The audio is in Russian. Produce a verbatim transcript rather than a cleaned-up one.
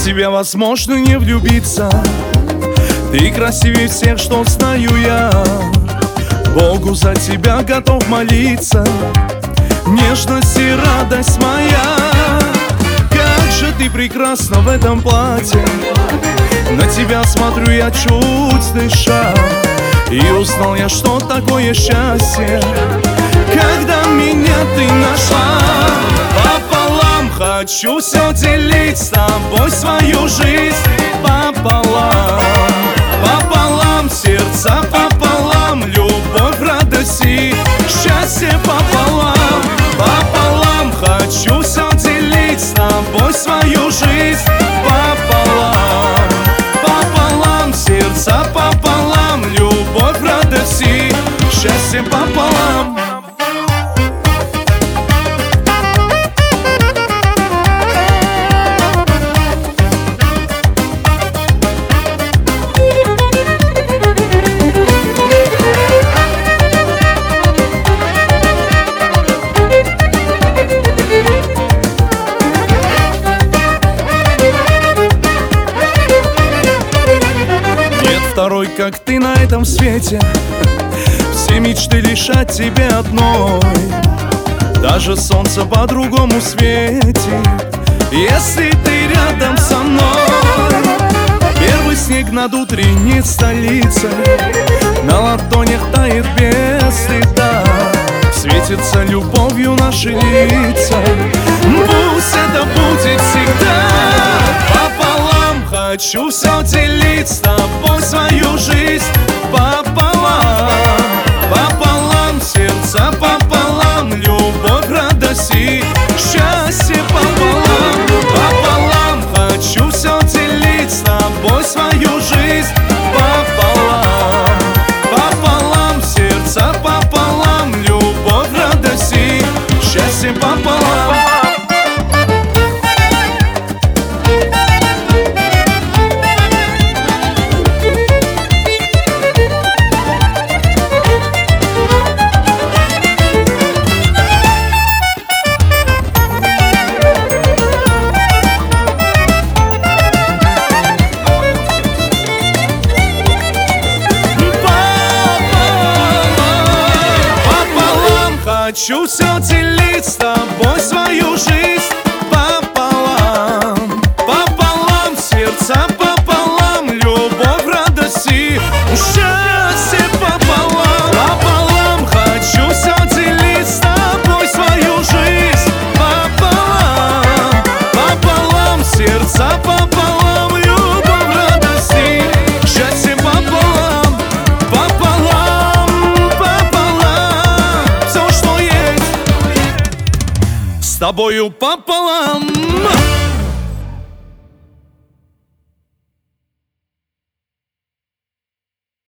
тебя возможно не влюбиться. Ты красивее всех, что знаю я. Богу за тебя готов молиться. Нежность и радость моя. Как же ты прекрасна в этом платье. На тебя смотрю я чуть дыша. И узнал я, что такое счастье, когда меня ты нашла. Пополам хочу все делить с тобой свою жизнь. Пополам, пополам сердца, пополам любовь, радость и счастье пополам. Пополам хочу все делить с тобой свою жизнь. Пополам, пополам сердца, пополам любовь, радость и счастье пополам. Второй, как ты на этом свете. Все мечты лишат тебя одной. Даже солнце по-другому светит, если ты рядом со мной. Первый снег над утренней столицей на ладонях тает без стыда. Светится любовью наши лица. Пусть это будет всегда. Пополам хочу все делить с тобой свою жизнь. Пополам, пополам сердца, пополам любовь, радость и счастье пополам. Пополам хочу все делить с тобой свою жизнь. Пополам, пополам сердца, пополам любовь, радость и счастье пополам. Хочу все делить с тобой свою жизнь. Пополам, пополам сердца, пополам любовь, радость и счастье пополам. Пополам хочу все делить с тобой свою жизнь. Пополам, пополам сердца, пополам любовь, радость и счастье пополам. Пополам, пополам с тобою пополам.